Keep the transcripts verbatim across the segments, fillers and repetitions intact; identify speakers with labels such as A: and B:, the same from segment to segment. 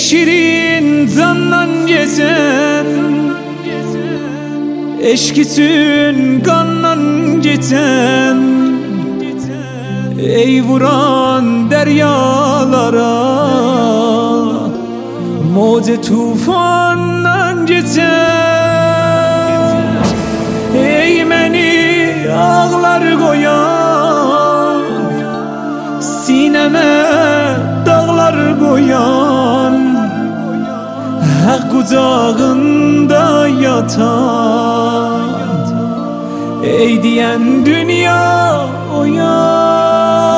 A: şirin zandan geçen, eşkisün kandan geçen, ey vuran deryalara, moce tufandan geçen, ey meni ağlar koyan, sineme dağlar koyan, hak kucağında yatan, ey diyen dünya uyan.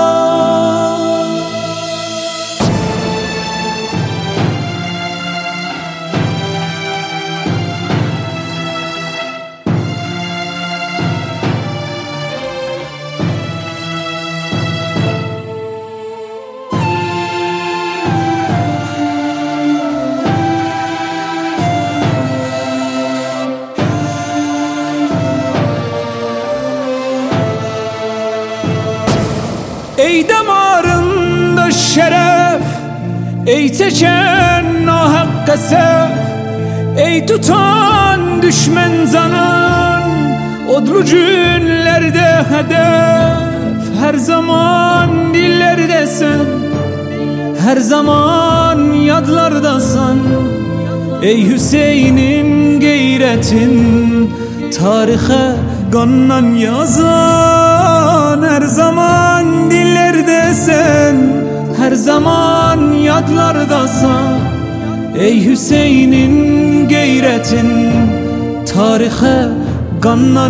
A: Ey damarında şeref, ey çeken o hakka sef, ey tutan düşmen zanın, odlu günlerde hedef, her zaman dillerdesin, her zaman yadlardasan, ey Hüseyin'in gayretin, tarihe kanla yazan, her zaman dillerdesin, her zaman yadlardasan, ey Hüseyin'in gayretin, tarihe kanla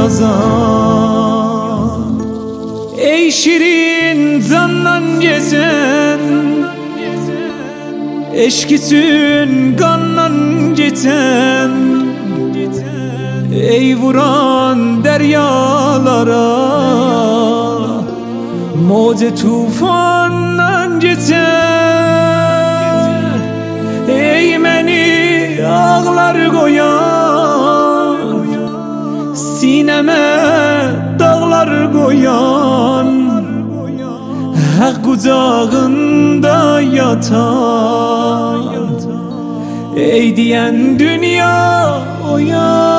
A: yazan, ey şirin zandan geçen, eşkisün kanla geçen, ey vuran deryalara, moce tufandan geçen, ey meni ağlar koyan, sineme dağlar koyan, hak kucağında yatan, ey diyen dünya uyan.